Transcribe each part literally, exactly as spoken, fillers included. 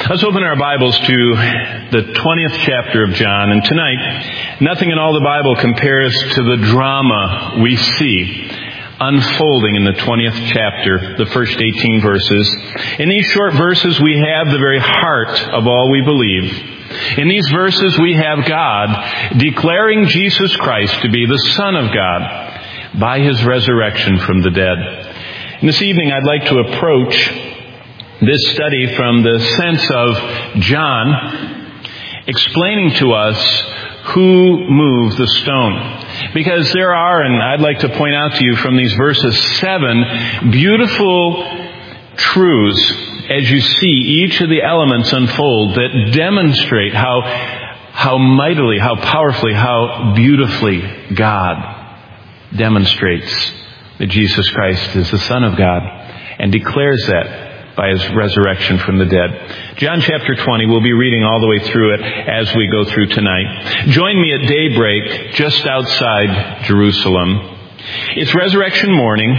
Let's open our Bibles to the twentieth chapter of John. And tonight, nothing in all the Bible compares to the drama we see unfolding in the twentieth chapter, the first eighteen verses. In these short verses, we have the very heart of all we believe. In these verses, we have God declaring Jesus Christ to be the Son of God by His resurrection from the dead. And this evening, I'd like to approach this study from the sense of John explaining to us who moved the stone. Because there are, and I'd like to point out to you from these verses, seven beautiful truths as you see each of the elements unfold that demonstrate how, how mightily, how powerfully, how beautifully God demonstrates that Jesus Christ is the Son of God and declares that by His resurrection from the dead. John chapter twenty, we'll be reading all the way through it as we go through tonight. Join me at daybreak just outside Jerusalem. It's resurrection morning,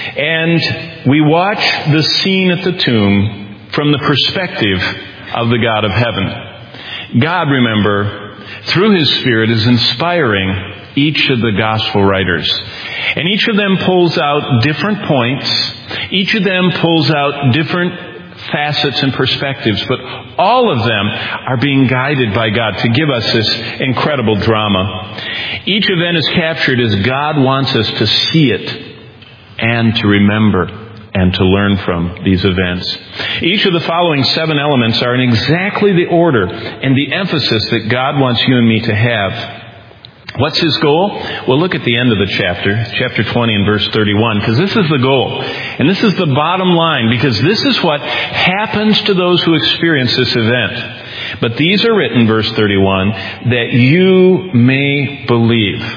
and we watch the scene at the tomb from the perspective of the God of heaven. God, remember, through His Spirit is inspiring each of the gospel writers. And each of them pulls out different points. Each of them pulls out different facets and perspectives. But all of them are being guided by God to give us this incredible drama. Each event is captured as God wants us to see it and to remember and to learn from these events. Each of the following seven elements are in exactly the order and the emphasis that God wants you and me to have. What's His goal? Well, look at the end of the chapter, chapter twenty and verse thirty-one, because this is the goal. And this is the bottom line, because this is what happens to those who experience this event. But these are written, verse thirty-one, that you may believe.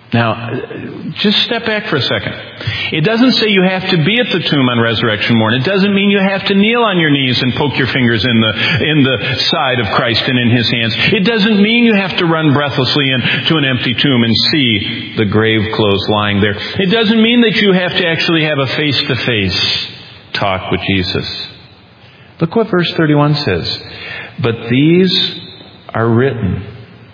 Now, just step back for a second. It doesn't say you have to be at the tomb on resurrection morning. It doesn't mean you have to kneel on your knees and poke your fingers in the in the side of Christ and in His hands. It doesn't mean you have to run breathlessly into an empty tomb and see the grave clothes lying there. It doesn't mean that you have to actually have a face-to-face talk with Jesus. Look what verse thirty-one says. But these are written.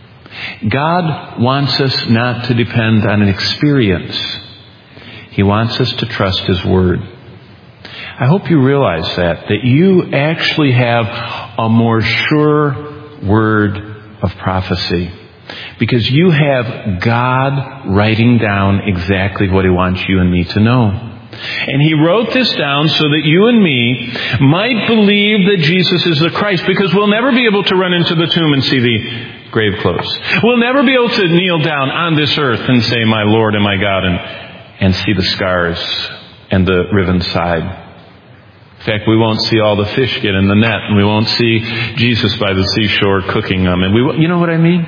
God wants us not to depend on an experience. He wants us to trust His Word. I hope you realize that, that you actually have a more sure word of prophecy. Because you have God writing down exactly what He wants you and me to know. And He wrote this down so that you and me might believe that Jesus is the Christ. Because we'll never be able to run into the tomb and see the grave clothes. We'll never be able to kneel down on this earth and say, my Lord and my God, and, and see the scars and the riven side. In fact, we won't see all the fish get in the net, and we won't see Jesus by the seashore cooking them. And we, you know what I mean?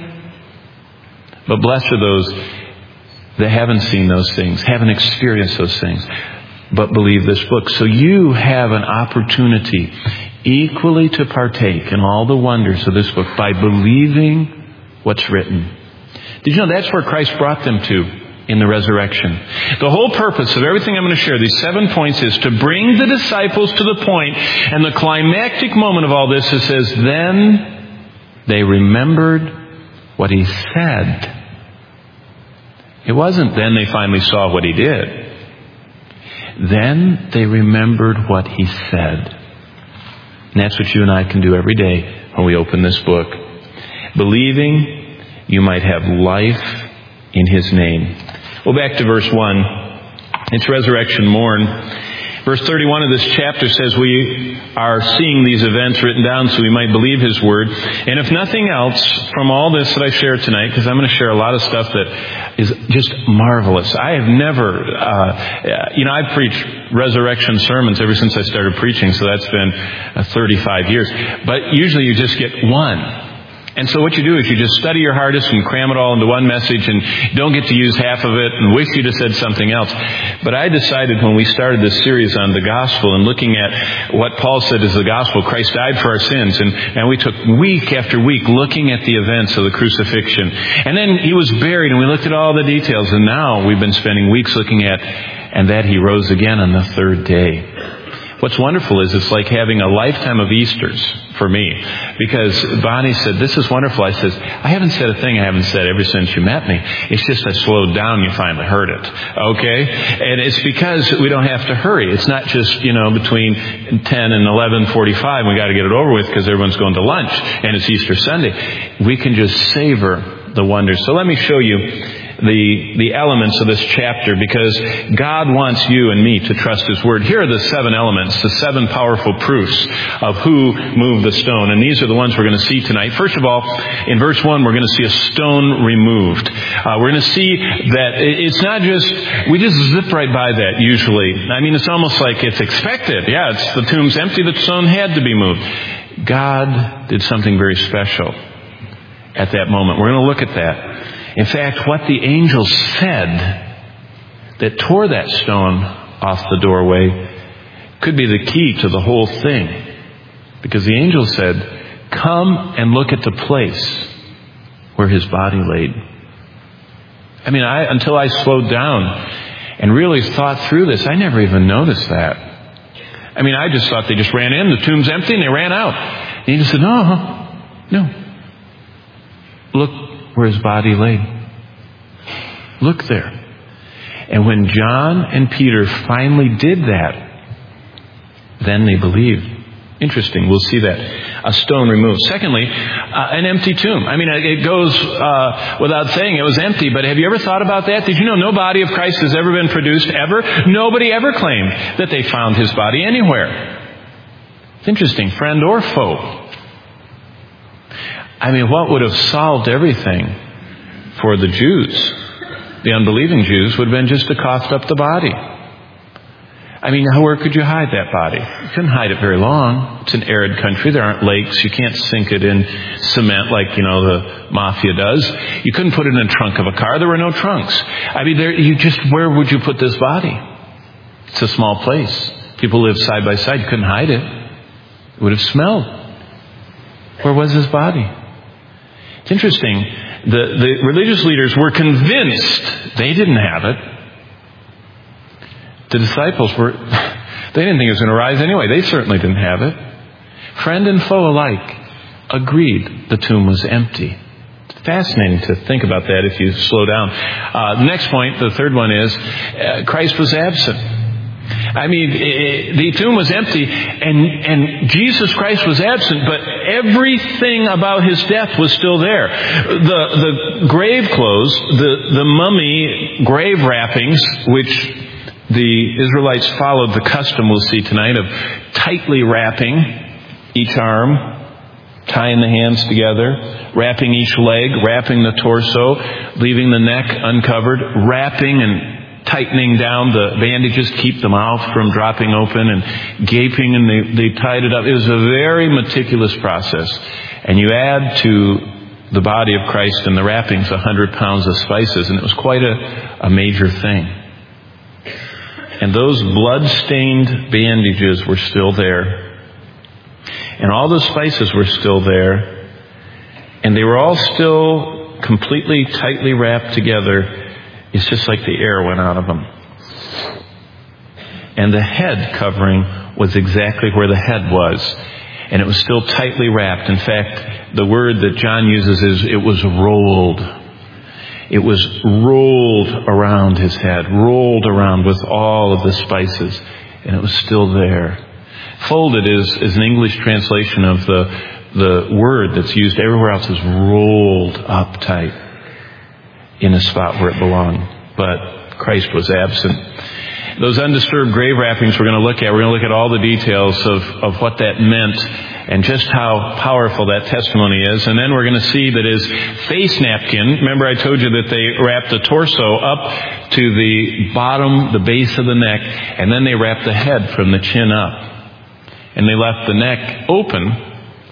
But blessed are those that haven't seen those things, haven't experienced those things, but believe this book. So you have an opportunity equally to partake in all the wonders of this book by believing what's written. Did you know that's where Christ brought them to in the resurrection? The whole purpose of everything I'm going to share, these seven points, is to bring the disciples to the point, and the climactic moment of all this, it says, then they remembered what He said. It wasn't then they finally saw what He did. Then they remembered what He said. And that's what you and I can do every day when we open this book. Believing you might have life in His name. Well, back to verse one. It's resurrection morn. Verse thirty-one of this chapter says we are seeing these events written down so we might believe His Word. And if nothing else from all this that I share tonight, because I'm going to share a lot of stuff that is just marvelous. I have never, uh, you know, I've preached resurrection sermons ever since I started preaching, so that's been uh, thirty-five years. But usually you just get one. And so what you do is you just study your hardest and cram it all into one message and don't get to use half of it and wish you'd have said something else. But I decided when we started this series on the gospel and looking at what Paul said is the gospel, Christ died for our sins. And, and we took week after week looking at the events of the crucifixion. And then He was buried and we looked at all the details. And now we've been spending weeks looking at, and that He rose again on the third day. What's wonderful is it's like having a lifetime of Easters for me. Because Bonnie said, this is wonderful. I says, I haven't said a thing I haven't said ever since you met me. It's just I slowed down, you finally heard it. Okay? And it's because we don't have to hurry. It's not just, you know, between ten and eleven forty-five, we got to get it over with because everyone's going to lunch and it's Easter Sunday. We can just savor the wonders. So let me show you the the elements of this chapter, because God wants you and me to trust His Word. Here are the seven elements, the seven powerful proofs of who moved the stone. And these are the ones we're going to see tonight. First of all, in verse one, we're going to see a stone removed. Uh, we're going to see that it's not just, we just zip right by that usually. I mean, it's almost like it's expected. Yeah, it's the tomb's empty, the stone had to be moved. God did something very special at that moment. We're going to look at that. In fact, what the angels said that tore that stone off the doorway could be the key to the whole thing. Because the angel said, come and look at the place where his body laid. I mean, I, until I slowed down and really thought through this, I never even noticed that. I mean, I just thought they just ran in, the tomb's empty, and they ran out. And the angel said, no, no. Look where his body lay. Look there. And when John and Peter finally did that, then they believed. Interesting. We'll see that. A stone removed. Secondly, uh, an empty tomb. I mean, it goes uh, without saying it was empty, but have you ever thought about that? Did you know no body of Christ has ever been produced, ever? Nobody ever claimed that they found his body anywhere. It's interesting. Friend or foe. I mean, what would have solved everything for the Jews, the unbelieving Jews, would have been just to cough up the body. I mean, where could you hide that body? You couldn't hide it very long. It's an arid country. There aren't lakes. You can't sink it in cement like, you know, the mafia does. You couldn't put it in the trunk of a car. There were no trunks. I mean, there, you just, where would you put this body? It's a small place. People live side by side. You couldn't hide it. It would have smelled. Where was his body? It's interesting. The, the religious leaders were convinced they didn't have it. The disciples were, they didn't think it was going to rise anyway. They certainly didn't have it. Friend and foe alike agreed the tomb was empty. It's fascinating to think about that if you slow down. Uh, the next point, the third one is, uh, Christ was absent. I mean, it, the tomb was empty, and, and Jesus Christ was absent, but everything about his death was still there. The, the grave clothes, the, the mummy grave wrappings, which the Israelites followed the custom, we'll see tonight, of tightly wrapping each arm, tying the hands together, wrapping each leg, wrapping the torso, leaving the neck uncovered, wrapping and tightening down the bandages, keep the mouth from dropping open, and gaping, and they, they tied it up. It was a very meticulous process. And you add to the body of Christ and the wrappings a hundred pounds of spices, and it was quite a, a major thing. And those blood-stained bandages were still there. And all the spices were still there. And they were all still completely tightly wrapped together. It's just like the air went out of them. And the head covering was exactly where the head was. And it was still tightly wrapped. In fact, the word that John uses is it was rolled. It was rolled around his head, rolled around with all of the spices. And it was still there. Folded is, is an English translation of the, the word that's used everywhere else, is rolled up tight in a spot where it belonged. But Christ was absent. Those undisturbed grave wrappings we're going to look at. We're going to look at all the details of, of what that meant and just how powerful that testimony is. And then we're going to see that his face napkin, remember I told you that they wrapped the torso up to the bottom, the base of the neck, and then they wrapped the head from the chin up. And they left the neck open.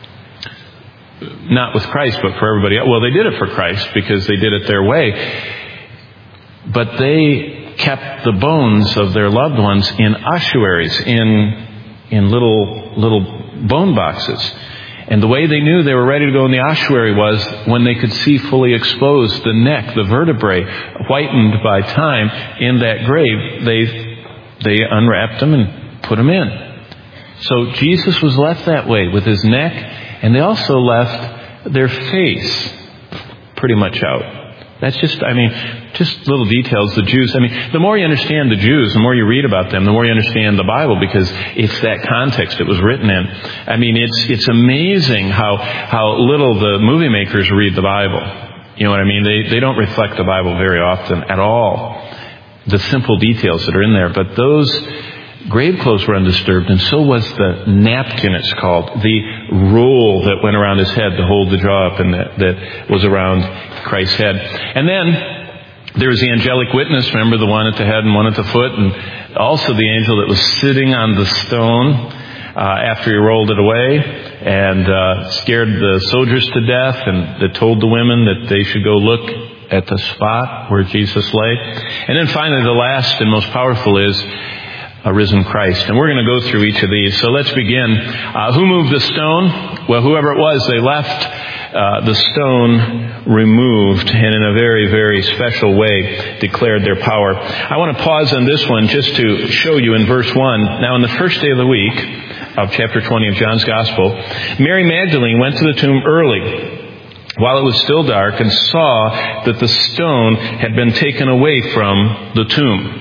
Not with Christ, but for everybody else. Well, they did it for Christ because they did it their way. But they kept the bones of their loved ones in ossuaries, in in little little bone boxes. And the way they knew they were ready to go in the ossuary was when they could see fully exposed the neck, the vertebrae, whitened by time in that grave. They they unwrapped them and put them in. So Jesus was left that way with his neck, and they also left their face pretty much out. That's just, I mean, just little details. The Jews, I mean, the more you understand the Jews, the more you read about them, the more you understand the Bible, because it's that context it was written in. I mean, it's it's amazing how how little the movie makers read the Bible. You know what I mean? They they don't reflect the Bible very often at all. The simple details that are in there. But those grave clothes were undisturbed, and so was the napkin, it's called, the roll that went around his head to hold the jaw up, and that, that was around Christ's head. And then there was the angelic witness, remember, the one at the head and one at the foot, and also the angel that was sitting on the stone uh, after he rolled it away, and uh, scared the soldiers to death, and that told the women that they should go look at the spot where Jesus lay. And then finally, the last and most powerful is a risen Christ. And we're going to go through each of these. So let's begin. Uh, who moved the stone? Well, whoever it was, they left uh, the stone removed, and in a very, very special way declared their power. I want to pause on this one just to show you in verse one. Now, on the first day of the week of chapter twenty of John's Gospel, Mary Magdalene went to the tomb early while it was still dark and saw that the stone had been taken away from the tomb.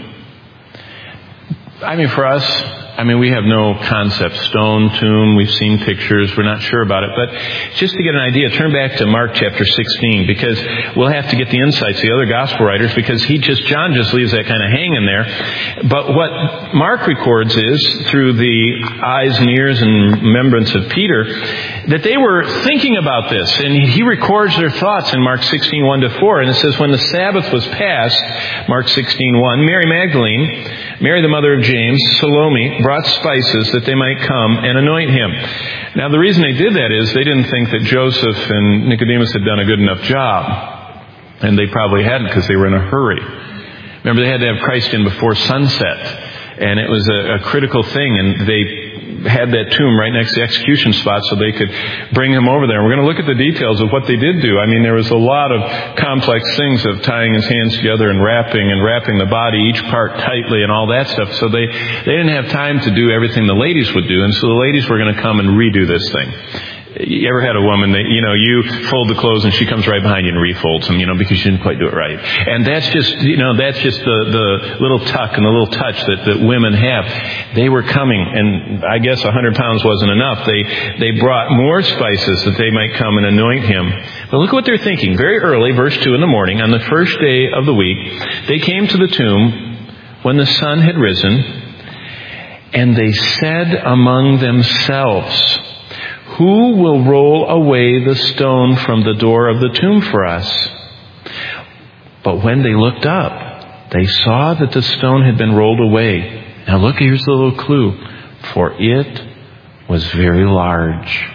I mean, for us, I mean, we have no concept. Stone, tomb, we've seen pictures, we're not sure about it. But just to get an idea, turn back to Mark chapter sixteen, because we'll have to get the insights of the other gospel writers, because he just, John just leaves that kind of hanging there. But what Mark records is, through the eyes and ears and remembrance of Peter, that they were thinking about this. And he records their thoughts in Mark sixteen, one to four. And it says, when the Sabbath was past, Mark sixteen, one, Mary Magdalene, Mary the mother of James, Salome, brought spices that they might come and anoint him. Now, the reason they did that is they didn't think that Joseph and Nicodemus had done a good enough job. And they probably hadn't, because they were in a hurry. Remember, they had to have Christ in before sunset. And it was a, a critical thing, and they had that tomb right next to the execution spot so they could bring him over there. And we're going to look at the details of what they did do. I mean, there was a lot of complex things of tying his hands together and wrapping and wrapping the body, each part tightly and all that stuff. So they, they didn't have time to do everything the ladies would do. And so the ladies were going to come and redo this thing. You ever had a woman that, you know, you fold the clothes and she comes right behind you and refolds them, you know, because you didn't quite do it right. And that's just, you know, that's just the, the little tuck and the little touch that, that women have. They were coming, and I guess a hundred pounds wasn't enough. They, they brought more spices that they might come and anoint him. But look what they're thinking. Very early, verse two in the morning, on the first day of the week, they came to the tomb when the sun had risen, and they said among themselves, who will roll away the stone from the door of the tomb for us? But when they looked up, they saw that the stone had been rolled away. Now look, here's the little clue. For it was very large.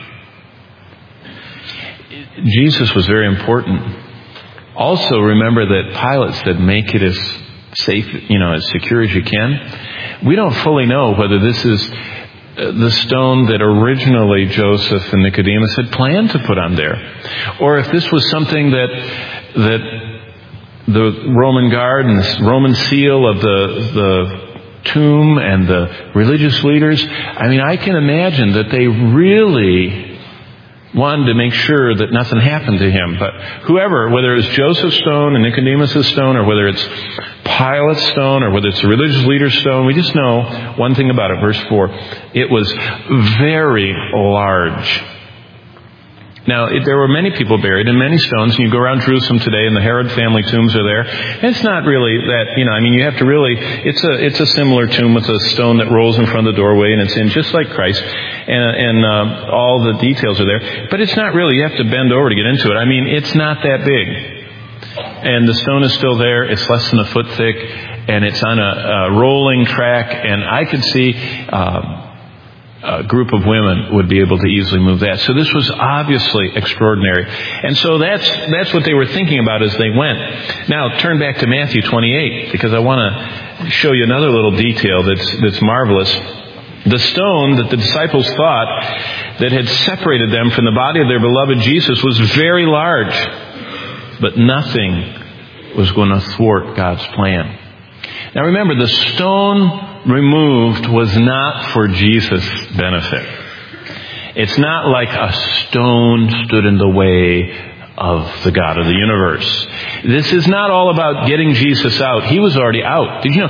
Jesus was very important. Also, remember that Pilate said, make it as safe, you know, as secure as you can. We don't fully know whether this is the stone that originally Joseph and Nicodemus had planned to put on there, or if this was something that that the Roman guard and the Roman seal of the the tomb and the religious leaders, I mean, I can imagine that they really wanted to make sure that nothing happened to him. But whoever, whether it's Joseph's stone and Nicodemus' stone, or whether it's Pilate's stone, or whether it's the religious leader's stone, we just know one thing about it. Verse four, it was very large. Now, it, there were many people buried in many stones, and you go around Jerusalem today, and the Herod family tombs are there. And it's not really that, you know, I mean, you have to really, it's a it's a similar tomb with a stone that rolls in front of the doorway, and it's in just like Christ, and, and uh, all the details are there. But it's not really, you have to bend over to get into it. I mean, it's not that big. And the stone is still there. It's less than a foot thick, and it's on a, a rolling track, and I could see Uh, a group of women would be able to easily move that. So this was obviously extraordinary. And so that's that's what they were thinking about as they went. Now, turn back to Matthew twenty-eight, because I want to show you another little detail that's that's marvelous. The stone that the disciples thought that had separated them from the body of their beloved Jesus was very large. But nothing was going to thwart God's plan. Now remember, the stone removed was not for Jesus' benefit. It's not like a stone stood in the way of the God of the universe. This is not all about getting Jesus out. He was already out. Did you know?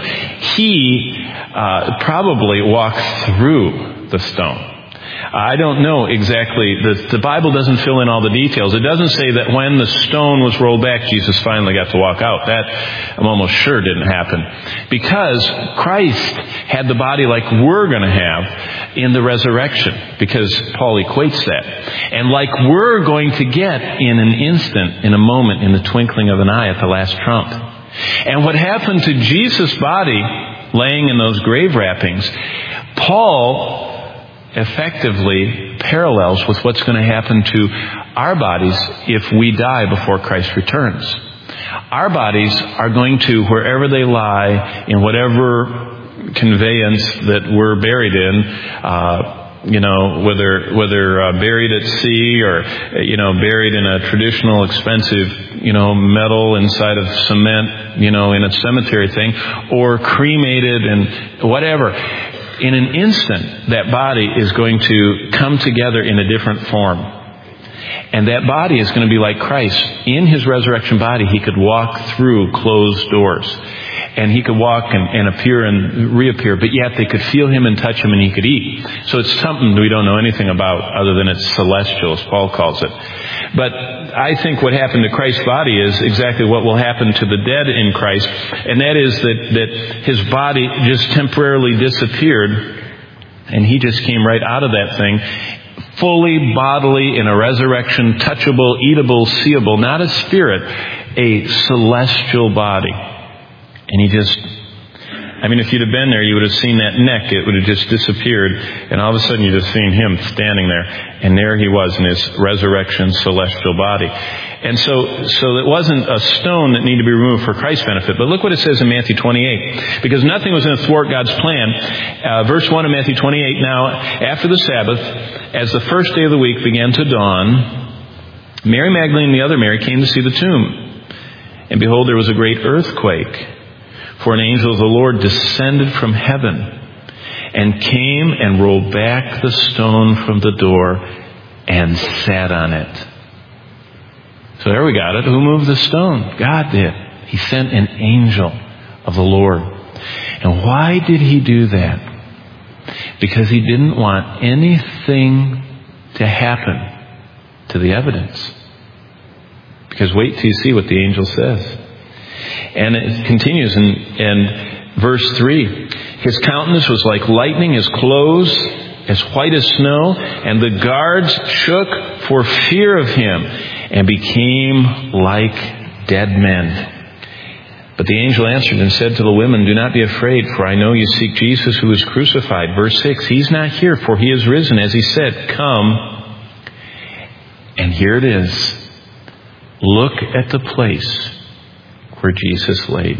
He uh, probably walked through the stone. I don't know exactly. The, the Bible doesn't fill in all the details. It doesn't say that when the stone was rolled back, Jesus finally got to walk out. That I'm almost sure didn't happen. Because Christ had the body like we're going to have in the resurrection. Because Paul equates that. And like we're going to get in an instant, in a moment, in the twinkling of an eye at the last trump. And what happened to Jesus' body laying in those grave wrappings, Paul effectively parallels with what's going to happen to our bodies if we die before Christ returns. Our bodies are going to, wherever they lie, in whatever conveyance that we're buried in, uh, you know, whether whether uh, buried at sea or, you know, buried in a traditional expensive, you know, metal inside of cement, you know, in a cemetery thing, or cremated and whatever. In an instant, that body is going to come together in a different form. And that body is going to be like Christ. In his resurrection body, he could walk through closed doors. And he could walk and, and appear and reappear, but yet they could feel him and touch him and he could eat. So it's something we don't know anything about other than it's celestial, as Paul calls it. But I think what happened to Christ's body is exactly what will happen to the dead in Christ. And that is that, that his body just temporarily disappeared and he just came right out of that thing, fully bodily in a resurrection, touchable, eatable, seeable, not a spirit, a celestial body. And he just, I mean, if you'd have been there, you would have seen that neck. It would have just disappeared. And all of a sudden, you'd have seen him standing there. And there he was in his resurrection celestial body. And so, so it wasn't a stone that needed to be removed for Christ's benefit. But look what it says in Matthew twenty-eight. Because nothing was going to thwart God's plan. Uh, verse one of Matthew twenty-eight, now, after the Sabbath, as the first day of the week began to dawn, Mary Magdalene and the other Mary came to see the tomb. And behold, there was a great earthquake. For an angel of the Lord descended from heaven and came and rolled back the stone from the door and sat on it. So there we got it. Who moved the stone? God did. He sent an angel of the Lord. And why did he do that? Because he didn't want anything to happen to the evidence. Because wait till you see what the angel says. And it continues in, in verse three. His countenance was like lightning, his clothes as white as snow, and the guards shook for fear of him and became like dead men. But the angel answered and said to the women, do not be afraid, for I know you seek Jesus who was crucified. Verse six, he's not here, for he is risen, as he said, come. And here it is. Look at the place where Jesus laid.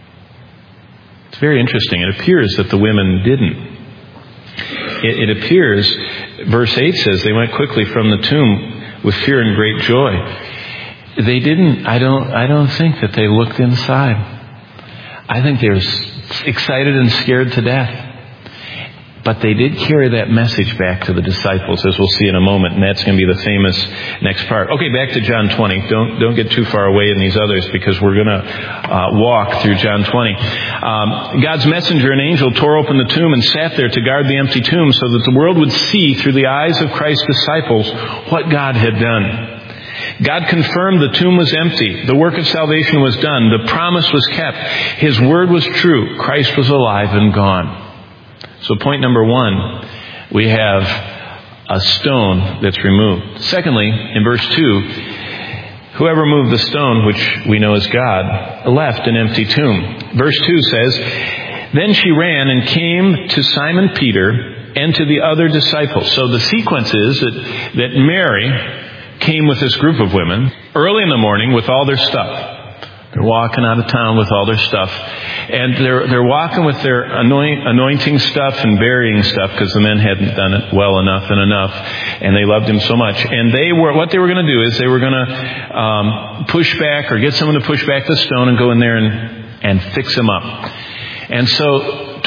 It's very interesting. It appears that the women didn't. It, it appears, verse eight says, they went quickly from the tomb with fear and great joy. They didn't, I don't, I don't think that they looked inside. I think they were excited and scared to death. But they did carry that message back to the disciples, as we'll see in a moment, and that's going to be the famous next part. Okay, back to John twenty. Don't don't get too far away in these others, because we're going to uh, walk through John twenty. Um, God's messenger, an angel, tore open the tomb and sat there to guard the empty tomb, so that the world would see through the eyes of Christ's disciples what God had done. God confirmed the tomb was empty. The work of salvation was done. The promise was kept. His word was true. Christ was alive and gone. So point number one, we have a stone that's removed. Secondly, in verse two, whoever moved the stone, which we know is God, left an empty tomb. Verse two says, then she ran and came to Simon Peter and to the other disciples. So the sequence is that, that Mary came with this group of women early in the morning with all their stuff. They're walking out of town with all their stuff. And they're they're walking with their anoint, anointing stuff and burying stuff, because the men hadn't done it well enough and enough. And they loved him so much. And they were what they were going to do is they were going to um, push back or get someone to push back the stone and go in there and, and fix him up. And so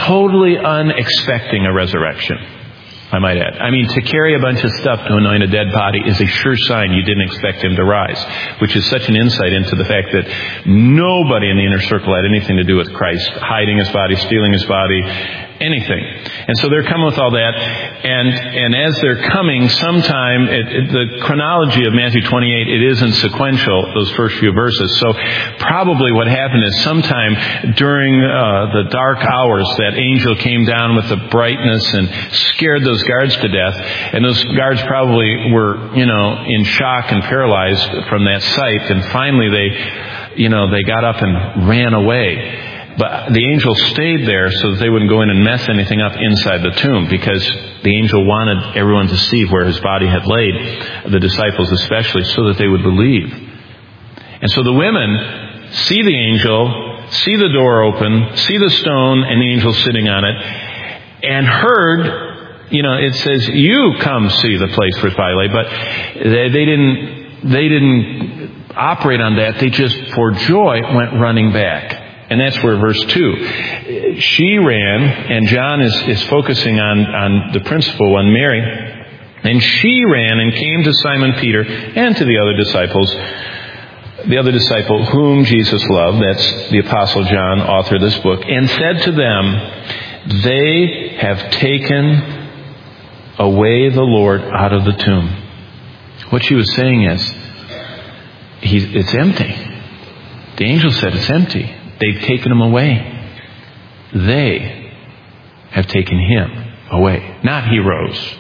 totally unexpecting a resurrection, I might add. I mean, to carry a bunch of stuff to anoint a dead body is a sure sign you didn't expect him to rise, which is such an insight into the fact that nobody in the inner circle had anything to do with Christ, hiding his body, stealing his body, anything. And so they're coming with all that, and and as they're coming, sometime, it, it, the chronology of Matthew twenty-eight, it isn't sequential, those first few verses. So probably what happened is sometime during uh, the dark hours, that angel came down with the brightness and scared those guards to death. And those guards probably were, you know, in shock and paralyzed from that sight. And finally they, you know, they got up and ran away. But the angel stayed there so that they wouldn't go in and mess anything up inside the tomb, because the angel wanted everyone to see where his body had laid, the disciples especially, so that they would believe. And so the women see the angel, see the door open, see the stone and the angel sitting on it, and heard, you know, it says, you come see the place where his body lay, but they, they didn't, they didn't operate on that. They just, for joy, went running back. And that's where verse two, she ran, and John is, is focusing on, on the principal one, Mary. And she ran and came to Simon Peter and to the other disciples, the other disciple whom Jesus loved, that's the Apostle John, author of this book, and said to them, they have taken away the Lord out of the tomb. What she was saying is, he's, it's empty. The angel said it's empty. They've taken him away. They have taken him away. Not he rose.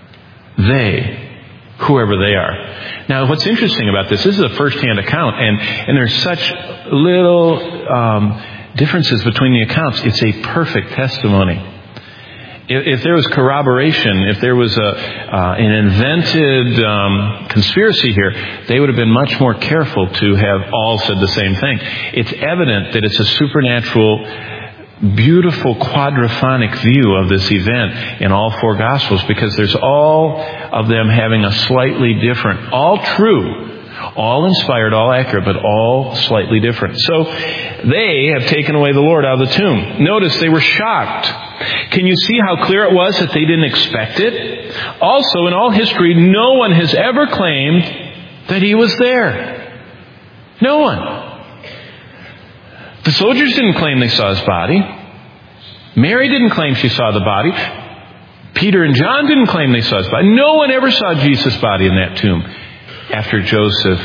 They, whoever they are. Now, what's interesting about this, this is a first-hand account, and, and there's such little um, differences between the accounts. It's a perfect testimony. If, if there was corroboration, if there was a uh, an invented um, conspiracy here, they would have been much more careful to have all said the same thing. It's evident that it's a supernatural, beautiful quadraphonic view of this event in all four Gospels, because there's all of them having a slightly different, all true, all inspired, all accurate, but all slightly different. So they have taken away the Lord out of the tomb. Notice they were shocked. Can you see how clear it was that they didn't expect it? Also, in all history, no one has ever claimed that he was there. No one. The soldiers didn't claim they saw his body. Mary didn't claim she saw the body. Peter and John didn't claim they saw his body. No one ever saw Jesus' body in that tomb after Joseph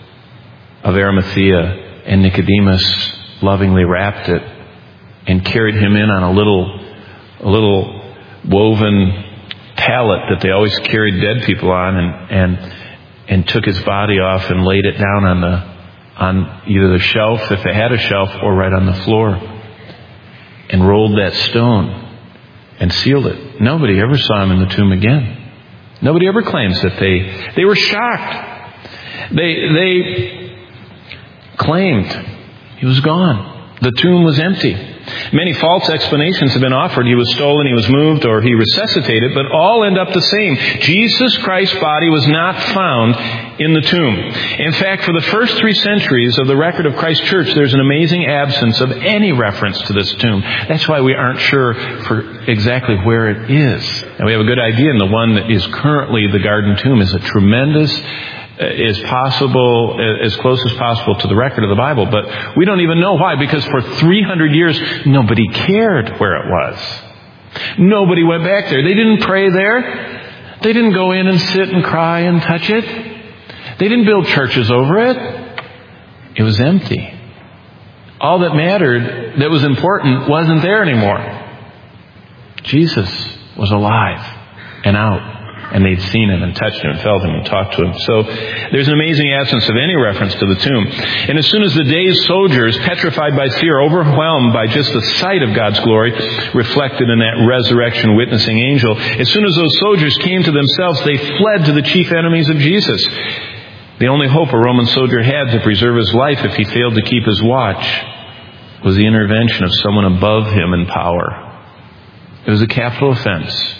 of Arimathea and Nicodemus lovingly wrapped it and carried him in on a little a little woven pallet that they always carried dead people on, and and and took his body off and laid it down on the on either the shelf, if it had a shelf, or right on the floor, and rolled that stone and sealed it. Nobody ever saw him in the tomb again. Nobody ever claims that they they were shocked. They they claimed he was gone. The tomb was empty. Many false explanations have been offered. He was stolen, he was moved, or he resuscitated, but all end up the same. Jesus Christ's body was not found in the tomb. In fact, for the first three centuries of the record of Christ's church, there's an amazing absence of any reference to this tomb. That's why we aren't sure for exactly where it is. And we have a good idea, and the one that is currently the Garden Tomb is a tremendous, is possible, as close as possible to the record of the Bible. But we don't even know why, because for three hundred years, nobody cared where it was. Nobody went back there. They didn't pray there. They didn't go in and sit and cry and touch it. They didn't build churches over it. It was empty. All that mattered, that was important, wasn't there anymore. Jesus was alive and out. And they'd seen him and touched him and felt him and talked to him. So there's an amazing absence of any reference to the tomb. And as soon as the dazed soldiers, petrified by fear, overwhelmed by just the sight of God's glory reflected in that resurrection witnessing angel, as soon as those soldiers came to themselves, they fled to the chief enemies of Jesus. The only hope a Roman soldier had to preserve his life if he failed to keep his watch was the intervention of someone above him in power. It was a capital offense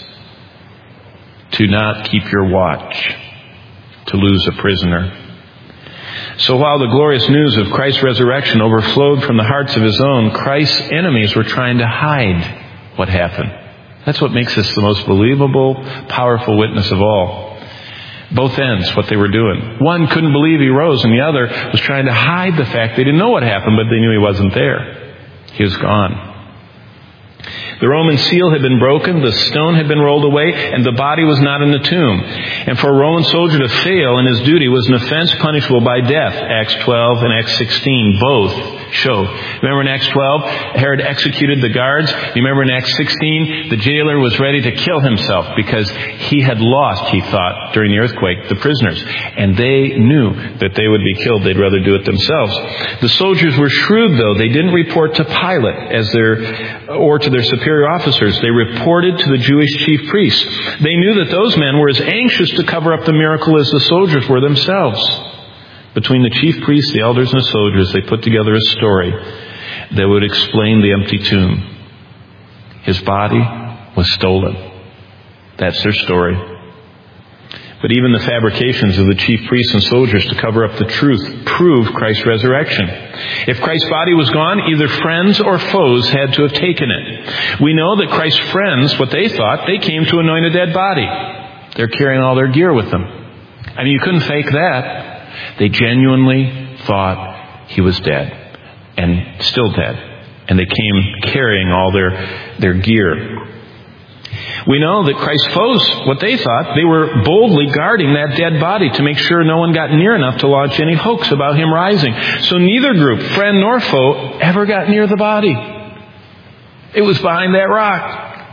to not keep your watch, to lose a prisoner. So while the glorious news of Christ's resurrection overflowed from the hearts of his own, Christ's enemies were trying to hide what happened. That's what makes this the most believable, powerful witness of all. Both ends, what they were doing. One couldn't believe he rose, and the other was trying to hide the fact they didn't know what happened, but they knew he wasn't there. He was gone. The Roman seal had been broken, the stone had been rolled away, and the body was not in the tomb. And for a Roman soldier to fail in his duty was an offense punishable by death. Acts twelve and Acts sixteen both show. Remember in Acts twelve, Herod executed the guards. You remember in Acts sixteen, the jailer was ready to kill himself because he had lost, he thought, during the earthquake, the prisoners. And they knew that they would be killed. They'd rather do it themselves. The soldiers were shrewd, though. They didn't report to Pilate as their, or to their superior officers. They reported to the Jewish chief priests. They knew that those men were as anxious to cover up the miracle as the soldiers were themselves. Between the chief priests, the elders, and the soldiers, they put together a story that would explain the empty tomb. His body was stolen. That's their story. But even the fabrications of the chief priests and soldiers to cover up the truth prove Christ's resurrection. If Christ's body was gone, either friends or foes had to have taken it. We know that Christ's friends, what they thought, they came to anoint a dead body. They're carrying all their gear with them. I mean, you couldn't fake that. They genuinely thought he was dead and still dead. And they came carrying all their, their gear. We know that Christ's foes, what they thought, they were boldly guarding that dead body to make sure no one got near enough to launch any hoax about him rising. So neither group, friend nor foe, ever got near the body. It was behind that rock.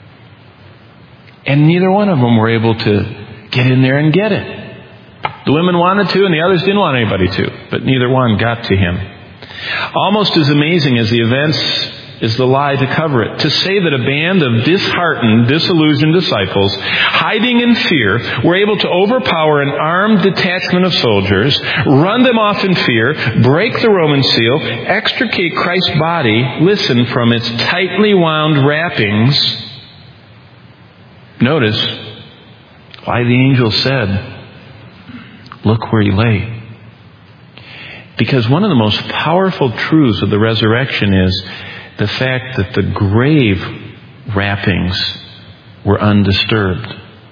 And neither one of them were able to get in there and get it. The women wanted to and the others didn't want anybody to, but neither one got to him. Almost as amazing as the events is the lie to cover it. To say that a band of disheartened, disillusioned disciples, hiding in fear, were able to overpower an armed detachment of soldiers, run them off in fear, break the Roman seal, extricate Christ's body, listen, from its tightly wound wrappings. Notice why the angel said, "Look where he lay." Because one of the most powerful truths of the resurrection is the fact that the grave wrappings were undisturbed.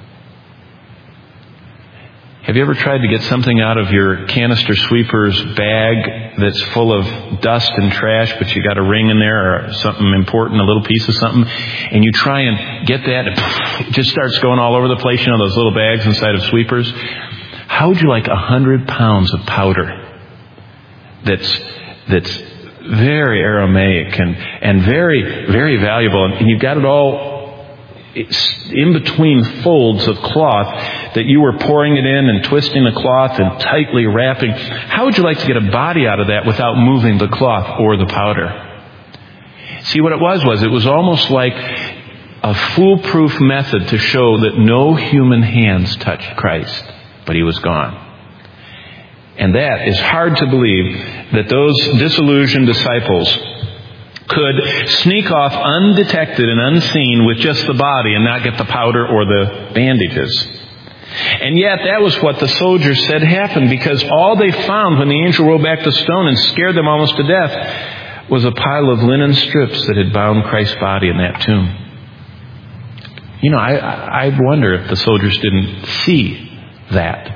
Have you ever tried to get something out of your canister sweeper's bag that's full of dust and trash, but you got a ring in there or something important, a little piece of something, and you try and get that, and it just starts going all over the place, you know, those little bags inside of sweepers? How would you like a hundred pounds of powder that's that's very aromatic and, and very, very valuable, and you've got it all in between folds of cloth that you were pouring it in and twisting the cloth and tightly wrapping? How would you like to get a body out of that without moving the cloth or the powder? See, what it was was it was almost like a foolproof method to show that no human hands touched Christ, but he was gone. And that is hard to believe, that those disillusioned disciples could sneak off undetected and unseen with just the body and not get the powder or the bandages. And yet that was what the soldiers said happened, because all they found when the angel rolled back the stone and scared them almost to death was a pile of linen strips that had bound Christ's body in that tomb. You know, I, I wonder if the soldiers didn't see that.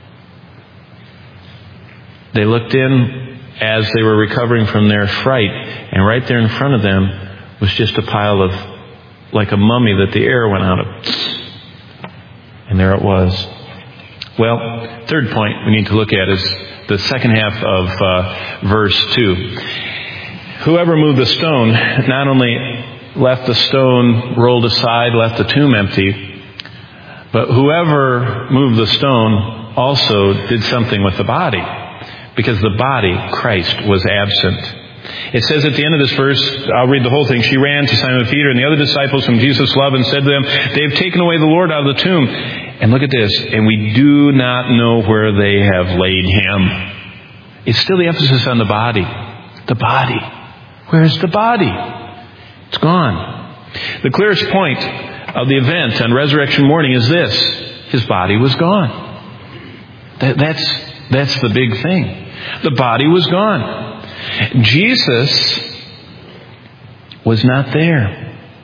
They looked in as they were recovering from their fright, and right there in front of them was just a pile of, like a mummy that the air went out of. And there it was. Well, third point we need to look at is the second half of uh, verse two. Whoever moved the stone not only left the stone rolled aside, left the tomb empty, but whoever moved the stone also did something with the body. Because the body, Christ, was absent. It says at the end of this verse, I'll read the whole thing. She ran to Simon Peter and the other disciples whom Jesus loved and said to them, "They have taken away the Lord out of the tomb." And look at this. "And we do not know where they have laid him." It's still the emphasis on the body. The body. Where's the body? It's gone. The clearest point of the event on resurrection morning is this. His body was gone. That, that's, that's the big thing. The body was gone. Jesus was not there.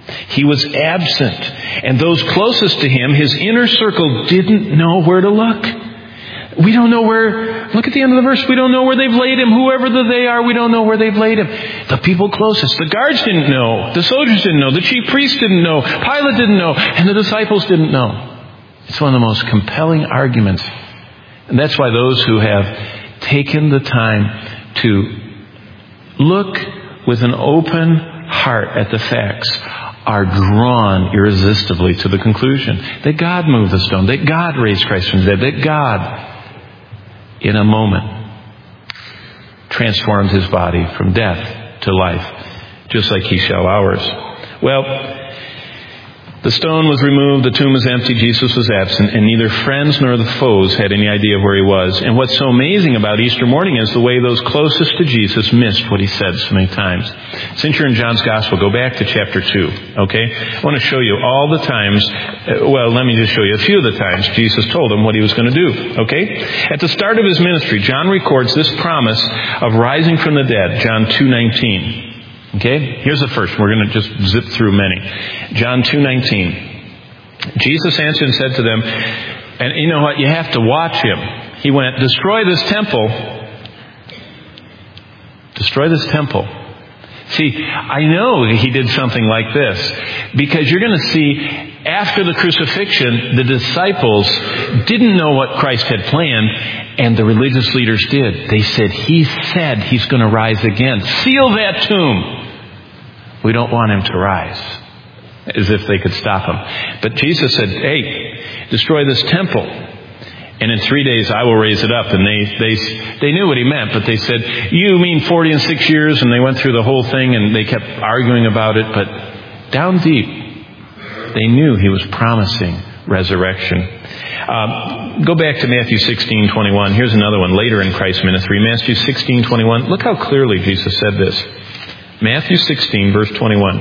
He was absent. And those closest to him, his inner circle, didn't know where to look. We don't know where, look at the end of the verse, we don't know where they've laid him. Whoever they are, we don't know where they've laid him. The people closest, the guards didn't know, the soldiers didn't know, the chief priests didn't know, Pilate didn't know, and the disciples didn't know. It's one of the most compelling arguments. And that's why those who have taken the time to look with an open heart at the facts are drawn irresistibly to the conclusion that God moved the stone, that God raised Christ from the dead, that God, in a moment, transformed his body from death to life, just like he shall ours. Well, the stone was removed, the tomb was empty, Jesus was absent, and neither friends nor the foes had any idea of where he was. And what's so amazing about Easter morning is the way those closest to Jesus missed what he said so many times. Since you're in John's Gospel, go back to chapter two, okay? I want to show you all the times, well, let me just show you a few of the times Jesus told him what he was going to do, okay? At the start of his ministry, John records this promise of rising from the dead, John two nineteen. Okay, here's the first. We're going to just zip through many. John two nineteen. Jesus answered and said to them, and you know what? You have to watch him. He went, destroy this temple. Destroy this temple. See, I know he did something like this because you're going to see after the crucifixion, the disciples didn't know what Christ had planned, and the religious leaders did. They said, he said he's going to rise again. Seal that tomb. We don't want him to rise. As if they could stop him. But Jesus said, hey, destroy this temple. And in three days I will raise it up. And they, they, they knew what he meant, but they said, you mean forty and six years? And they went through the whole thing and they kept arguing about it. But down deep, they knew he was promising resurrection. Um, go back to Matthew sixteen twenty-one. Here's another one later in Christ's ministry. Matthew sixteen twenty-one. Look how clearly Jesus said this. Matthew sixteen, verse twenty-one.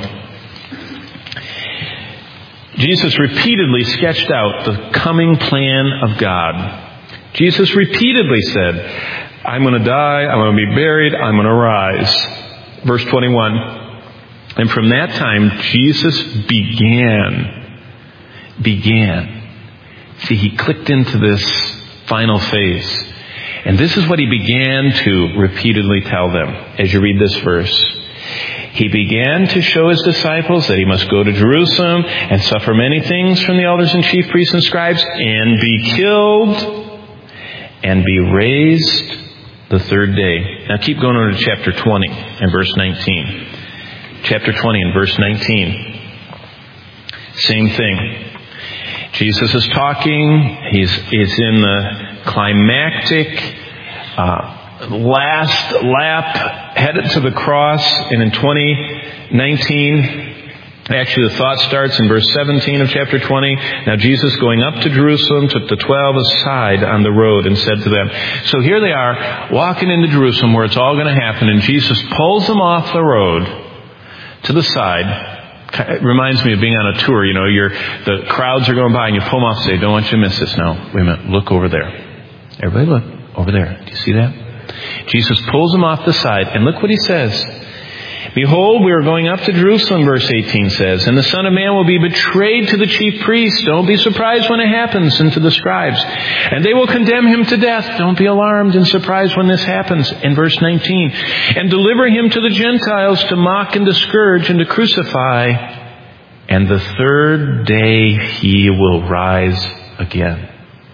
Jesus repeatedly sketched out the coming plan of God. Jesus repeatedly said, I'm going to die, I'm going to be buried, I'm going to rise. Verse twenty-one. And from that time, Jesus began. Began. See, he clicked into this final phase. And this is what he began to repeatedly tell them as you read this verse. He began to show his disciples that he must go to Jerusalem and suffer many things from the elders and chief priests and scribes and be killed and be raised the third day. Now keep going on to chapter twenty and verse nineteen. Chapter twenty and verse nineteen. Same thing. Jesus is talking. He's, he's in the climactic uh, last lap, headed to the cross. And in twenty nineteen, actually the thought starts in verse seventeen of chapter twenty. Now Jesus, going up to Jerusalem, took the twelve aside on the road and said to them. So here they are, walking into Jerusalem where it's all going to happen. And Jesus pulls them off the road to the side. It reminds me of being on a tour. You know, you're, the crowds are going by and you pull them off and say, don't want you to miss this. No, wait a minute, look over there. Everybody look, over there. Do you see that? Jesus pulls them off the side and look what he says. Behold, we are going up to Jerusalem, verse eighteen says, and the Son of Man will be betrayed to the chief priests. Don't be surprised when it happens, and to the scribes. And they will condemn him to death. Don't be alarmed and surprised when this happens. In verse nineteen, and deliver him to the Gentiles to mock and to scourge and to crucify. And the third day he will rise again.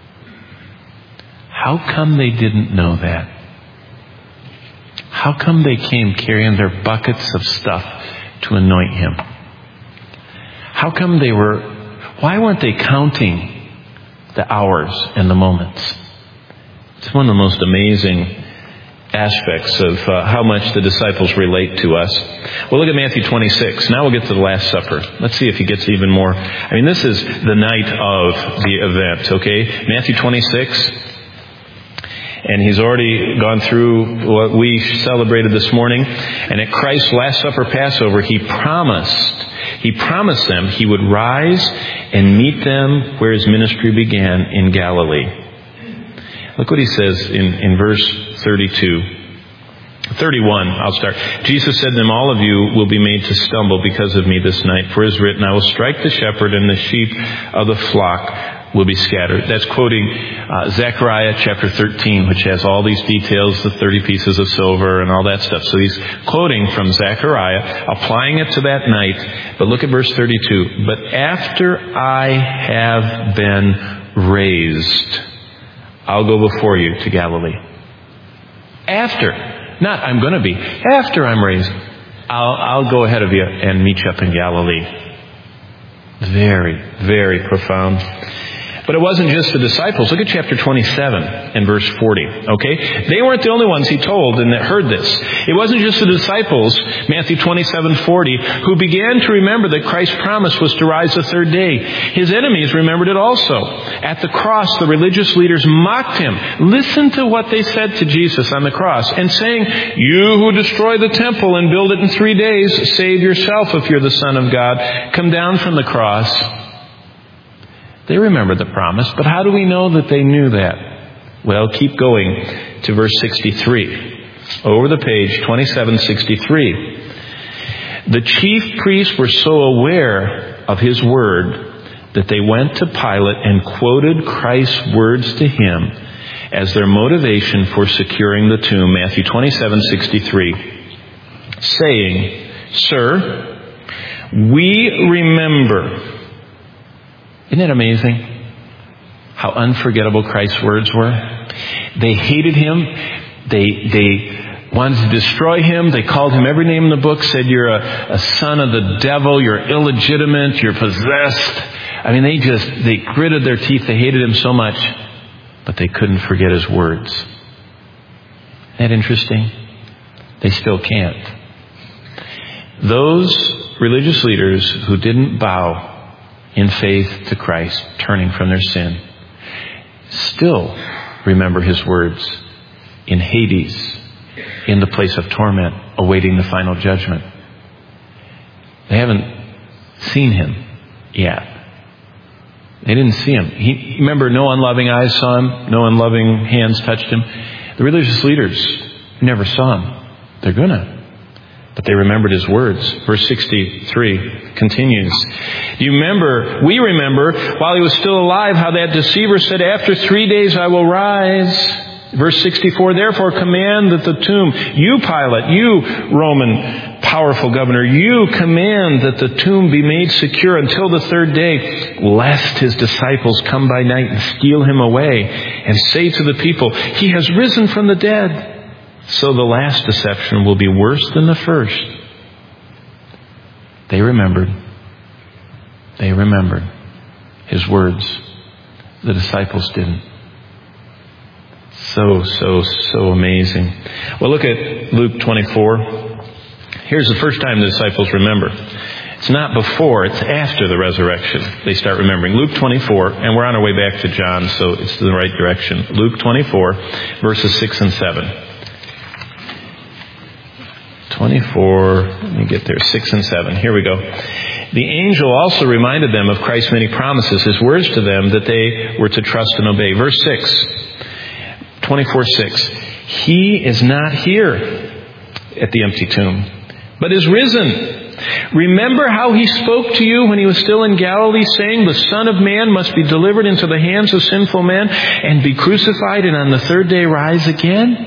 How come they didn't know that? How come they came carrying their buckets of stuff to anoint him? How come they were, why weren't they counting the hours and the moments? It's one of the most amazing aspects of uh, how much the disciples relate to us. Well, look at Matthew twenty-six. Now we'll get to the Last Supper. Let's see if he gets even more. I mean, this is the night of the event, okay? Matthew twenty-six. And he's already gone through what we celebrated this morning. And at Christ's Last Supper Passover, he promised, he promised them he would rise and meet them where his ministry began, in Galilee. Look what he says in, in verse thirty-two. thirty-one, I'll start. Jesus said to them, all of you will be made to stumble because of me this night. For it is written, I will strike the shepherd and the sheep of the flock will be scattered. That's quoting uh, Zechariah chapter thirteen, which has all these details, the thirty pieces of silver and all that stuff. So he's quoting from Zechariah, applying it to that night. But look at verse thirty-two. But after I have been raised, I'll go before you to Galilee. After. Not I'm going to be. After I'm raised, I'll, I'll go ahead of you and meet you up in Galilee. Very, very profound. But it wasn't just the disciples. Look at chapter twenty-seven and verse forty. Okay? They weren't the only ones he told and that heard this. It wasn't just the disciples, Matthew twenty-seven forty, who began to remember that Christ's promise was to rise the third day. His enemies remembered it also. At the cross, the religious leaders mocked him. Listen to what they said to Jesus on the cross. And saying, you who destroy the temple and build it in three days, save yourself if you're the Son of God. Come down from the cross. They remembered the promise, but how do we know that they knew that? Well, keep going to verse sixty-three. Over the page, twenty-seven sixty-three. The chief priests were so aware of his word that they went to Pilate and quoted Christ's words to him as their motivation for securing the tomb. Matthew twenty-seven sixty-three. Saying, Sir, we remember. Isn't it amazing how unforgettable Christ's words were? They hated him. They they wanted to destroy him. They called him every name in the book, said you're a, a son of the devil, you're illegitimate, you're possessed. I mean, they just, they gritted their teeth. They hated him so much, but they couldn't forget his words. Isn't that interesting? They still can't. Those religious leaders who didn't bow in faith to Christ, turning from their sin, still remember his words in Hades, in the place of torment, awaiting the final judgment. They haven't seen him yet. They didn't see him. He, remember, no unloving eyes saw him, no unloving hands touched him. The religious leaders never saw him. They're gonna. But they remembered his words. Verse sixty-three continues. You remember, we remember, while he was still alive, how that deceiver said, after three days I will rise. Verse sixty-four, therefore command that the tomb, you Pilate, you Roman powerful governor, you command that the tomb be made secure until the third day, lest his disciples come by night and steal him away and say to the people, he has risen from the dead. So the last deception will be worse than the first. They remembered. They remembered his words. The disciples didn't. So, so, so amazing. Well, look at Luke twenty-four. Here's the first time the disciples remember. It's not before, it's after the resurrection. They start remembering. Luke twenty-four, and we're on our way back to John, so it's in the right direction. Luke twenty-four, verses six and seven. twenty-four, let me get there, six and seven. Here we go. The angel also reminded them of Christ's many promises, his words to them that they were to trust and obey. Verse six, twenty-four six. He is not here at the empty tomb, but is risen. Remember how he spoke to you when he was still in Galilee, saying, the Son of Man must be delivered into the hands of sinful men and be crucified and on the third day rise again?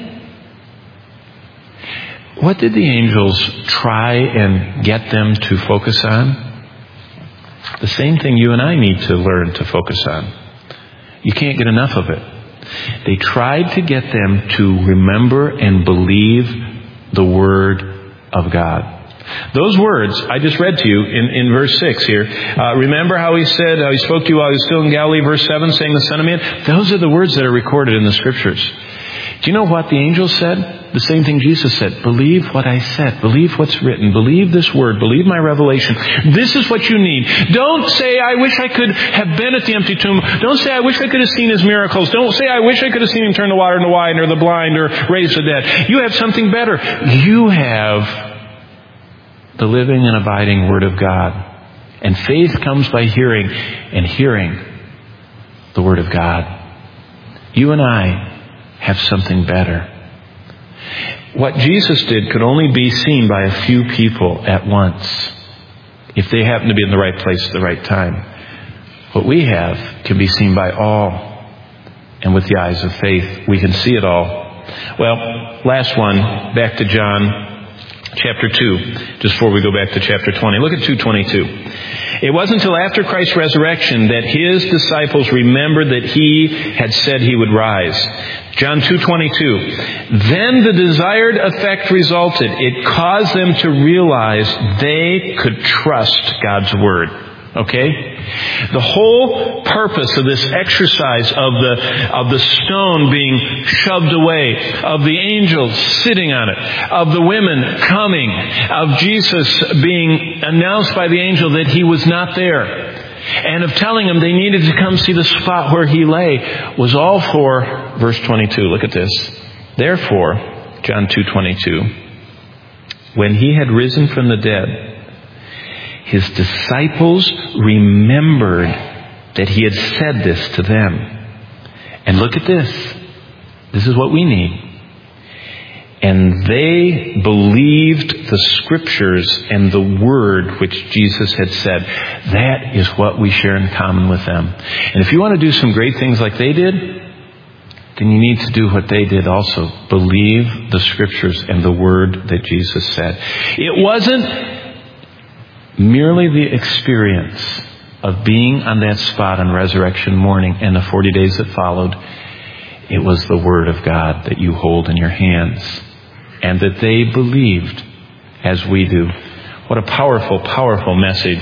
What did the angels try and get them to focus on? The same thing you and I need to learn to focus on. You can't get enough of it. They tried to get them to remember and believe the Word of God. Those words I just read to you in, in verse six here. Uh, remember how he said, how he spoke to you while he was still in Galilee, verse seven, saying the Son of Man? Those are the words that are recorded in the Scriptures. Do you know what the angels said? The same thing Jesus said. Believe what I said. Believe what's written. Believe this word. Believe my revelation. This is what you need. Don't say, I wish I could have been at the empty tomb. Don't say, I wish I could have seen his miracles. Don't say, I wish I could have seen him turn the water into wine or the blind or raise the dead. You have something better. You have the living and abiding Word of God. And faith comes by hearing, and hearing the Word of God. You and I have something better. What Jesus did could only be seen by a few people at once, if they happen to be in the right place at the right time. What we have can be seen by all. And with the eyes of faith, we can see it all. Well, last one, back to John chapter two, just before we go back to chapter twenty. Look at two twenty-two. It wasn't until after Christ's resurrection that his disciples remembered that he had said he would rise. John two twenty-two. Then the desired effect resulted. It caused them to realize they could trust God's Word. Okay? The whole purpose of this exercise of the of the stone being shoved away, of the angels sitting on it, of the women coming, of Jesus being announced by the angel that he was not there, and of telling them they needed to come see the spot where he lay, was all for verse twenty-two. Look at this. Therefore, John two twenty-two, when he had risen from the dead, his disciples remembered that he had said this to them. And look at this. This is what we need. And they believed the Scriptures and the Word which Jesus had said. That is what we share in common with them. And if you want to do some great things like they did, then you need to do what they did also. Believe the Scriptures and the Word that Jesus said. It wasn't merely the experience of being on that spot on resurrection morning and the forty days that followed. It was the Word of God that you hold in your hands, and that they believed as we do. What a powerful, powerful message.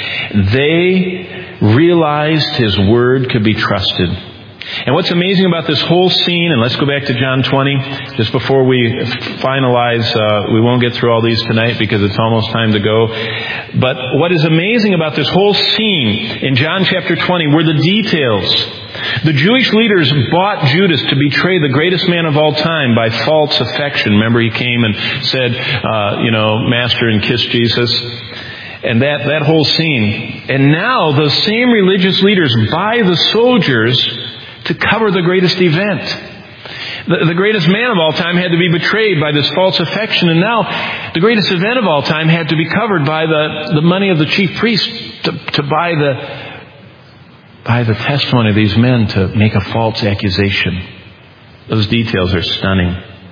They realized his Word could be trusted. And what's amazing about this whole scene, and let's go back to John twenty, just before we finalize, uh, we won't get through all these tonight because it's almost time to go. But what is amazing about this whole scene in John chapter twenty were the details. The Jewish leaders bought Judas to betray the greatest man of all time by false affection. Remember, he came and said, uh, you know, Master, and kissed Jesus. And that, that whole scene. And now those same religious leaders buy the soldiers to cover the greatest event. The, the greatest man of all time had to be betrayed by this false affection, and now the greatest event of all time had to be covered by the, the money of the chief priests to, to buy the by the testimony of these men to make a false accusation. Those details are stunning.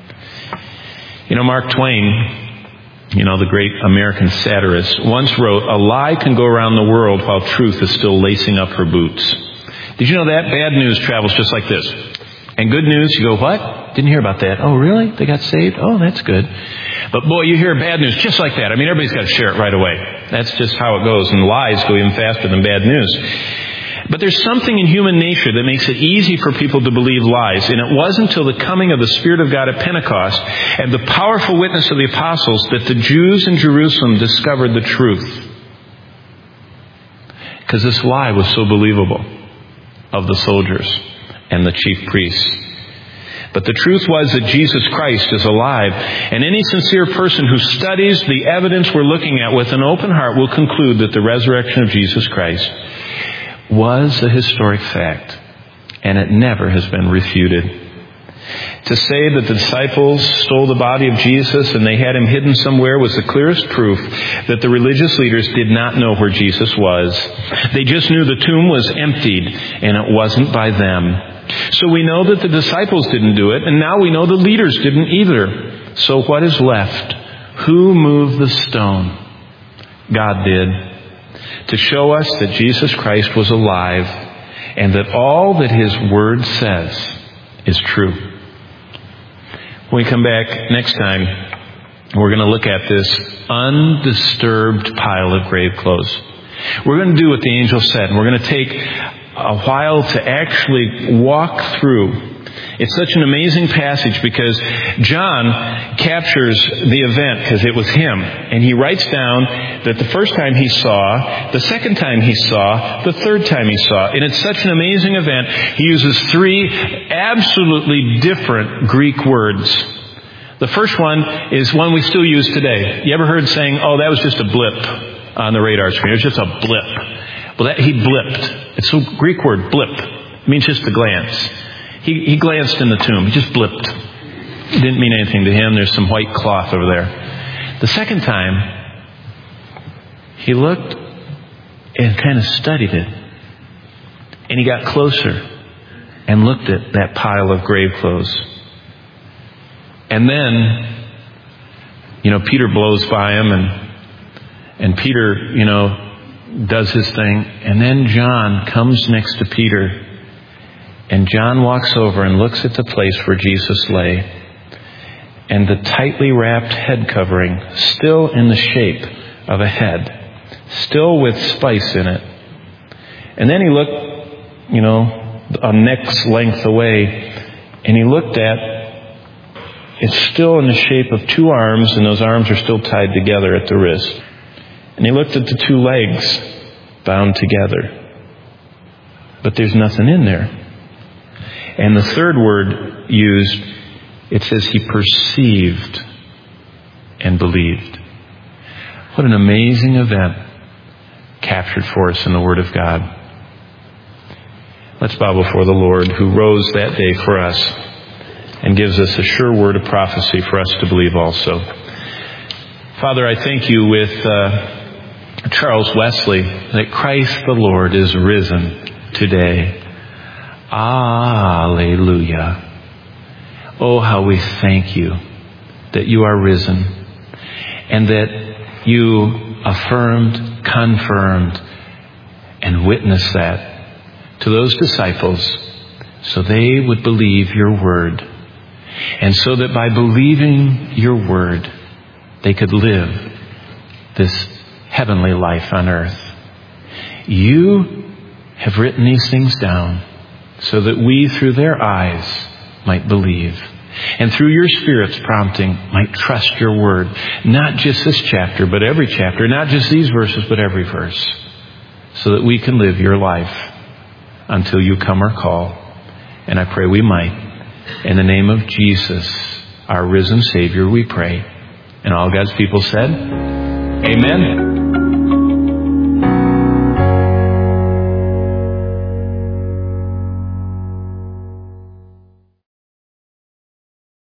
You know, Mark Twain, you know, the great American satirist, once wrote, "A lie can go around the world while truth is still lacing up her boots." Did you know that? Bad news travels just like this. And good news, you go, what? Didn't hear about that. Oh, really? They got saved? Oh, that's good. But boy, you hear bad news just like that. I mean, everybody's got to share it right away. That's just how it goes. And lies go even faster than bad news. But there's something in human nature that makes it easy for people to believe lies. And it wasn't until the coming of the Spirit of God at Pentecost and the powerful witness of the apostles that the Jews in Jerusalem discovered the truth. Because this lie was so believable of the soldiers and the chief priests. But the truth was that Jesus Christ is alive, and any sincere person who studies the evidence we're looking at with an open heart will conclude that the resurrection of Jesus Christ was a historic fact, and it never has been refuted. To say that the disciples stole the body of Jesus and they had him hidden somewhere was the clearest proof that the religious leaders did not know where Jesus was. They just knew the tomb was emptied, and it wasn't by them. So we know that the disciples didn't do it, and now we know the leaders didn't either. So what is left? Who moved the stone? God did. To show us that Jesus Christ was alive and that all that his word says is true. When we come back next time, we're going to look at this undisturbed pile of grave clothes. We're going to do what the angel said, and we're going to take a while to actually walk through. It's such an amazing passage because John captures the event because it was him. And he writes down that the first time he saw, the second time he saw, the third time he saw. And it's such an amazing event. He uses three absolutely different Greek words. The first one is one we still use today. You ever heard saying, oh, that was just a blip on the radar screen. It was just a blip. Well, that, he blipped. It's a Greek word, blip. It means just a glance. He, he glanced in the tomb. He just blipped. didn't mean anything to him. There's some white cloth over there. The second time, he looked and kind of studied it. And he got closer and looked at that pile of grave clothes. And then, you know, Peter blows by him, and and Peter, you know, does his thing. And then John comes next to Peter. And John walks over and looks at the place where Jesus lay. And the tightly wrapped head covering, still in the shape of a head, still with spice in it. And then he looked, you know, a neck's length away, and he looked at, it's still in the shape of two arms, and those arms are still tied together at the wrist. And he looked at the two legs bound together. But there's nothing in there. And the third word used, it says he perceived and believed. What an amazing event captured for us in the Word of God. Let's bow before the Lord, who rose that day for us and gives us a sure word of prophecy for us to believe also. Father, I thank you with uh, Charles Wesley that Christ the Lord is risen today. Alleluia. Oh, how we thank you that you are risen and that you affirmed, confirmed, and witnessed that to those disciples so they would believe your word, and so that by believing your word they could live this heavenly life on earth. You have written these things down so that we through their eyes might believe, and through your Spirit's prompting might trust your word. Not just this chapter, but every chapter. Not just these verses, but every verse. So that we can live your life until you come or call. And I pray we might. In the name of Jesus, our risen Savior, we pray. And all God's people said, Amen.